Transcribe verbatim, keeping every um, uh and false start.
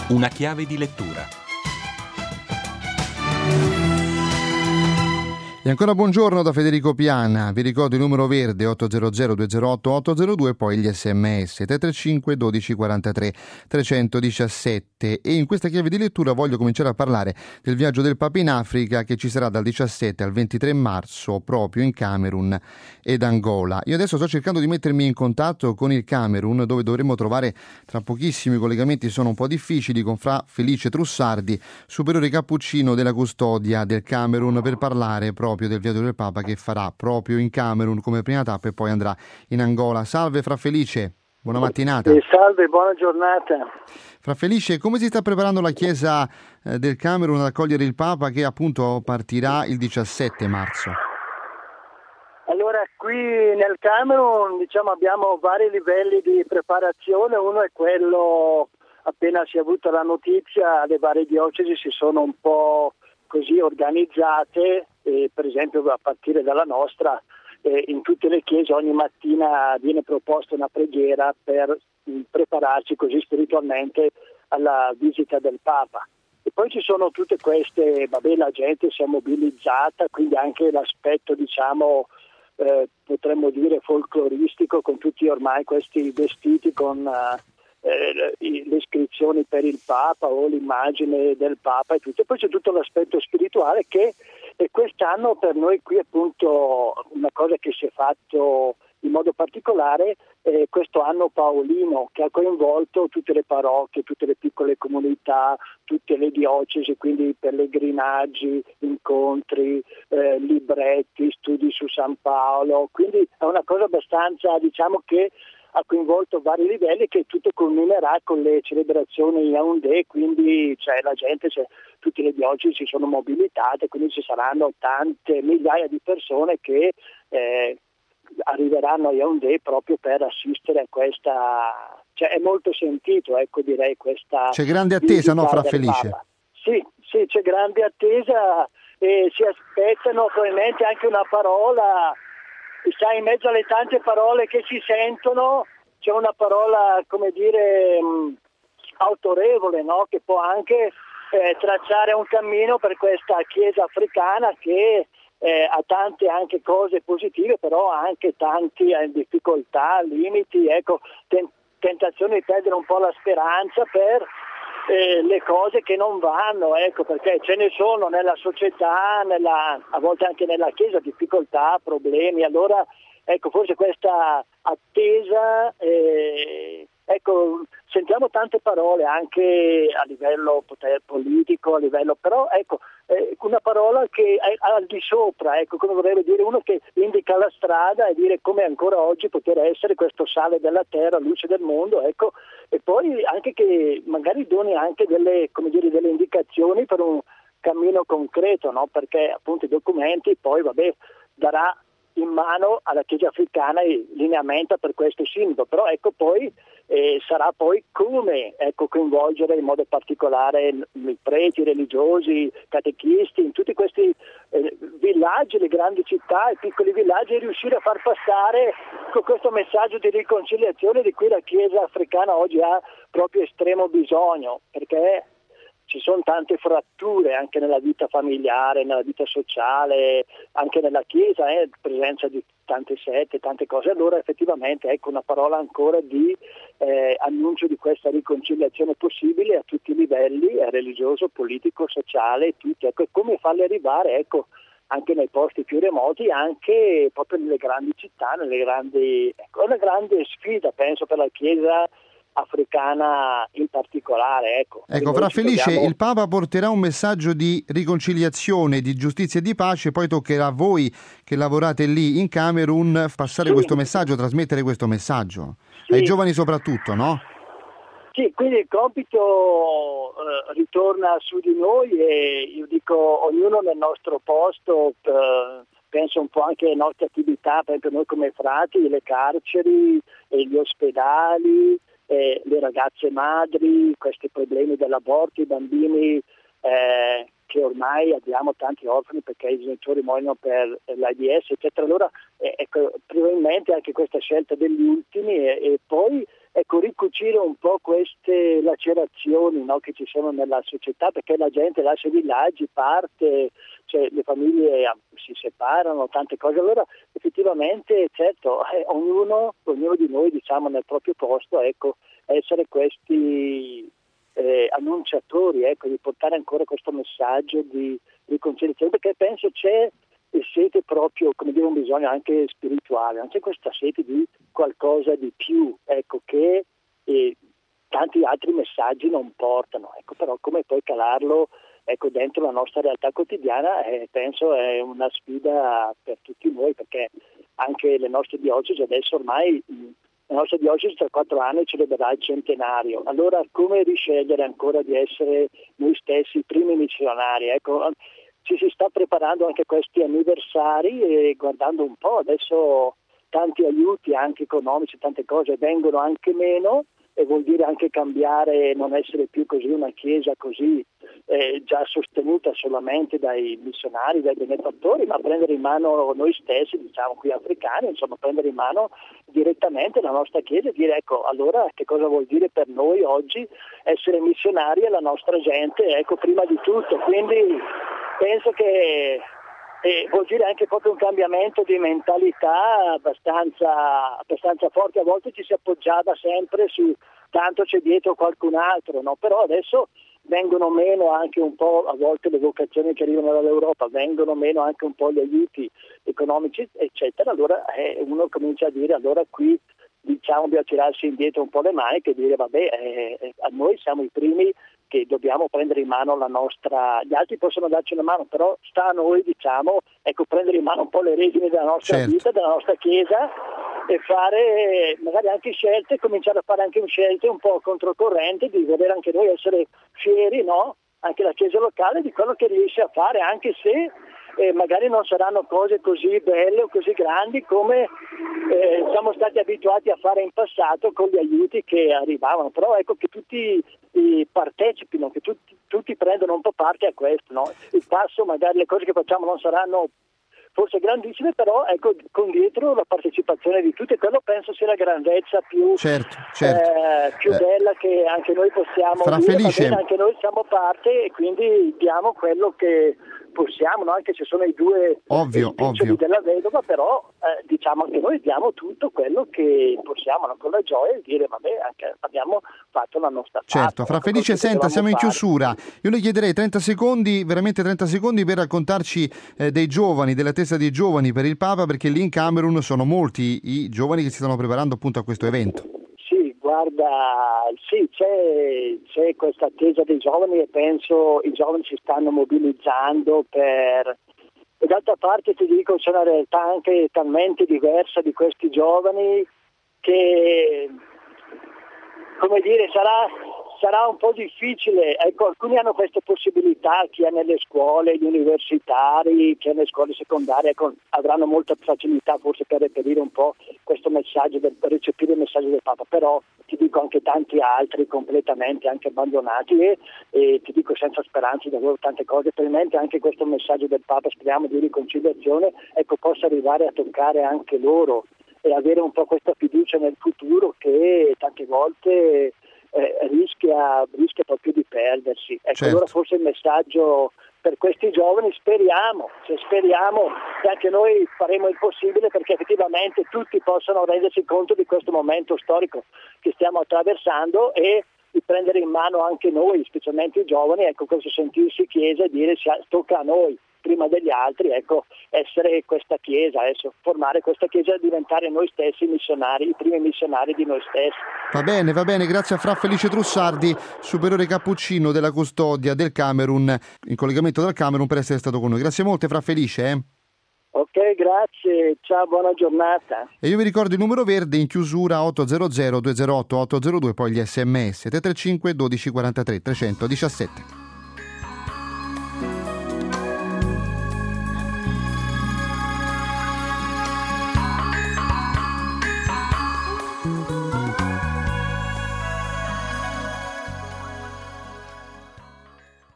Una chiave di lettura. E ancora buongiorno da Federico Piana. Vi ricordo il numero verde otto zero zero due zero otto otto zero due e poi gli sms tre tre cinque dodici quarantatré trecentodiciassette. E in questa chiave di lettura voglio cominciare a parlare del viaggio del Papa in Africa, che ci sarà dal diciassette al ventitré marzo proprio in Camerun ed Angola. Io adesso sto cercando di mettermi in contatto con il Camerun, dove dovremo trovare tra pochissimo, i collegamenti sono un po' difficili, con Fra Felice Trussardi, superiore cappuccino della custodia del Camerun, per parlare proprio del viaggio del Papa che farà proprio in Camerun come prima tappa e poi andrà in Angola. Salve Fra Felice, buona mattinata. Eh, salve, buona giornata. Fra Felice, come si sta preparando la Chiesa eh, del Camerun ad accogliere il Papa, che appunto partirà il diciassette marzo? Allora, qui nel Camerun diciamo abbiamo vari livelli di preparazione. Uno è quello, appena si è avuta la notizia, le varie diocesi si sono un po' così organizzate, eh, per esempio a partire dalla nostra, eh, in tutte le chiese ogni mattina viene proposta una preghiera per mh, prepararci così spiritualmente alla visita del Papa. E poi ci sono tutte queste, vabbè, la gente si è mobilizzata, quindi anche l'aspetto, diciamo, eh, potremmo dire folcloristico, con tutti ormai questi vestiti con uh, eh, le iscrizioni per il Papa o l'immagine del Papa e tutto. E poi c'è tutto l'aspetto spirituale che e quest'anno per noi qui appunto una cosa che si è fatto in modo particolare è questo anno paolino, che ha coinvolto tutte le parrocchie, tutte le piccole comunità, tutte le diocesi, quindi pellegrinaggi, incontri, eh, libretti, studi su San Paolo, quindi è una cosa abbastanza, diciamo, che ha coinvolto vari livelli, che tutto culminerà con le celebrazioni in Yaoundé, quindi cioè, la gente, cioè, tutte le diocesi si sono mobilitate, quindi ci saranno tante migliaia di persone che eh, arriveranno a Yaoundé proprio per assistere a questa, cioè è molto sentito, ecco, direi questa. C'è grande attesa, no, Fra Felice? Papa. Sì, sì, c'è grande attesa e si aspettano probabilmente anche una parola. Sai, in mezzo alle tante parole che si sentono c'è una parola, come dire, mh, autorevole, no? Che può anche eh, tracciare un cammino per questa Chiesa africana che eh, ha tante anche cose positive, però ha anche tanti eh, difficoltà, limiti, ecco, ten- tentazione di perdere un po' la speranza per eh, le cose che non vanno, ecco, perché ce ne sono nella società, nella, a volte anche nella Chiesa, difficoltà, problemi. Allora, ecco, forse questa attesa, eh, ecco, sentiamo tante parole anche a livello poter, politico, a livello, però ecco, eh, una parola che è al di sopra, ecco, come vorrebbe dire uno che indica la strada e dire come ancora oggi poter essere questo sale della terra, luce del mondo, ecco, e poi anche che magari doni anche delle, come dire, delle indicazioni per un cammino concreto, no? Perché appunto i documenti poi, vabbè, darà in mano alla Chiesa africana il lineamento per questo sinodo, però ecco poi eh, sarà poi come ecco, coinvolgere in modo particolare i preti, i religiosi, catechisti, in tutti questi eh, villaggi, le grandi città, i piccoli villaggi, e riuscire a far passare con questo messaggio di riconciliazione di cui la Chiesa africana oggi ha proprio estremo bisogno, perché ci sono tante fratture anche nella vita familiare, nella vita sociale, anche nella Chiesa, eh, presenza di tante sette, tante cose. Allora effettivamente ecco una parola ancora di eh, annuncio di questa riconciliazione possibile a tutti i livelli, eh, religioso, politico, sociale, tutti. Ecco, come farle arrivare ecco, anche nei posti più remoti, anche proprio nelle grandi città, nelle grandi. Ecco, è una grande sfida, penso, per la Chiesa africana in particolare. Ecco, ecco Fra Felice, troviamo... il Papa porterà un messaggio di riconciliazione, di giustizia e di pace, poi toccherà a voi che lavorate lì in Camerun passare sì. questo messaggio, trasmettere questo messaggio, sì. ai giovani soprattutto, no? Sì, quindi il compito eh, ritorna su di noi e io dico ognuno nel nostro posto, eh, penso un po' anche alle nostre attività, per esempio noi come frati, le carceri, e gli ospedali, Eh, le ragazze madri, questi problemi dell'aborto, i bambini eh, che ormai abbiamo tanti orfani perché i genitori muoiono per l'AIDS, eccetera. Allora eh, ecco, probabilmente anche questa scelta degli ultimi e, e poi ecco, ricucire ricucire un po' queste lacerazioni, no, che ci sono nella società, perché la gente lascia i villaggi, parte, cioè le famiglie eh, si separano, tante cose. Allora effettivamente, certo, eh, ognuno, ognuno di noi, diciamo, nel proprio posto, ecco, essere questi eh, annunciatori, ecco, di portare ancora questo messaggio di riconciliazione, perché penso c'è e sete proprio, come dire, un bisogno anche spirituale, anche questa sete di qualcosa di più, ecco, che eh, tanti altri messaggi non portano, ecco, però come poi calarlo, ecco, dentro la nostra realtà quotidiana, eh, penso è una sfida per tutti noi, perché anche le nostre diocesi adesso ormai, la nostra diocesi tra quattro anni celebrerà il centenario, allora come riscegliere ancora di essere noi stessi i primi missionari, ecco. Ci si sta preparando anche questi anniversari e guardando un po', adesso tanti aiuti anche economici, tante cose vengono anche meno e vuol dire anche cambiare, non essere più così una chiesa così eh, già sostenuta solamente dai missionari, dai benefattori, ma prendere in mano noi stessi, diciamo qui africani, insomma prendere in mano direttamente la nostra chiesa e dire ecco allora che cosa vuol dire per noi oggi essere missionari alla nostra gente, ecco prima di tutto, quindi penso che eh, vuol dire anche proprio un cambiamento di mentalità abbastanza, abbastanza forte. A volte ci si appoggiava sempre su tanto c'è dietro qualcun altro, no? Però adesso vengono meno anche un po' a volte le vocazioni che arrivano dall'Europa, vengono meno anche un po' gli aiuti economici eccetera, allora eh, uno comincia a dire allora qui diciamo bisogna tirarsi indietro un po' le maniche e dire vabbè eh, a noi siamo i primi che dobbiamo prendere in mano la nostra, gli altri possono darci una mano, però sta a noi diciamo ecco prendere in mano un po' le redini della nostra certo. vita, della nostra chiesa e fare magari anche scelte, cominciare a fare anche scelte un po' controcorrente, di voler anche noi essere fieri, no? Anche la chiesa locale di quello che riesce a fare, anche se eh, magari non saranno cose così belle o così grandi come eh, siamo stati abituati a fare in passato con gli aiuti che arrivavano, però ecco che tutti eh, partecipino, che tutti, tutti prendano un po' parte a questo, no? Il passo, magari le cose che facciamo non saranno forse grandissime, però ecco con dietro la partecipazione di tutti, e quello penso sia la grandezza più, certo, certo. Eh, più eh, bella che anche noi possiamo Fra dire, Felice, va bene, anche noi siamo parte e quindi diamo quello che possiamo, no? Anche se sono i due ovvio, ovvio. della vedova, però eh, diciamo anche noi diamo tutto quello che possiamo, no? Con la gioia di dire vabbè anche abbiamo fatto la nostra parte. Certo, Fra ecco, Felice, senta, siamo in fare. chiusura, io le chiederei trenta secondi, veramente trenta secondi per raccontarci eh, dei giovani, della testa dei giovani per il Papa, perché lì in Camerun sono molti i giovani che si stanno preparando appunto a questo evento. Sì, guarda, sì, c'è, c'è questa attesa dei giovani e penso i giovani si stanno mobilizzando per... E d'altra parte ti dico, c'è una realtà anche talmente diversa di questi giovani che, come dire, sarà, sarà un po' difficile. Ecco, alcuni hanno queste possibilità, chi è nelle scuole, gli universitari, chi è nelle scuole secondarie, ecco, avranno molta facilità forse per reperire un po' questo messaggio, del, per recepire il messaggio del Papa, però ti dico anche tanti altri completamente anche abbandonati e, e ti dico senza speranze davvero tante cose, probabilmente anche questo messaggio del Papa, speriamo di riconciliazione, ecco, possa arrivare a toccare anche loro e avere un po' questa fiducia nel futuro che tante volte eh, rischia, rischia proprio di perdersi. Ecco, certo. Allora forse il messaggio per questi giovani, speriamo, se speriamo che anche noi faremo il possibile perché effettivamente tutti possano rendersi conto di questo momento storico che stiamo attraversando e di prendere in mano anche noi, specialmente i giovani, ecco, questo sentirsi chiesa e dire tocca a noi prima degli altri, ecco, essere questa chiesa, adesso formare questa chiesa e diventare noi stessi missionari, i primi missionari di noi stessi. Va bene, va bene, grazie a Fra Felice Trussardi, superiore cappuccino della custodia del Camerun, in collegamento dal Camerun, per essere stato con noi. Grazie molte, Fra Felice. Eh? Ok, grazie, ciao, buona giornata. E io vi ricordo il numero verde in chiusura otto zero zero due zero otto otto zero due, poi gli sms tre tre cinque dodici quarantatré trecentodiciassette.